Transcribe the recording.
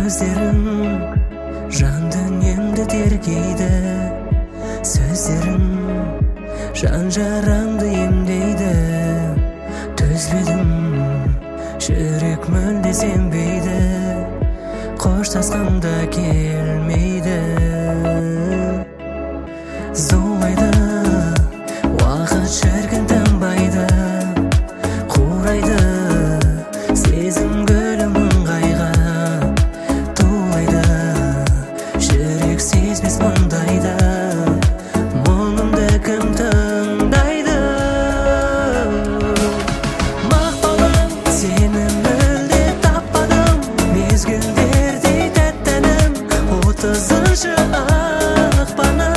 көздерің жан дүниемді тергейді, сөздерің жан жарамды емдейді. Төзбедім, жүрек мүлде сенбейді, қоштасқанда келмейді. Зулайды, уақыт шіркін тынбайды, қурайды сезім гүлім ыңғайға. Тулайды, жүрек сезбес мұндайды, мұңымды кім тыңдайды. Мақпалым, сені мүлде таппадым, мезгілдердей тәттәнім, 30-шы ақпаным.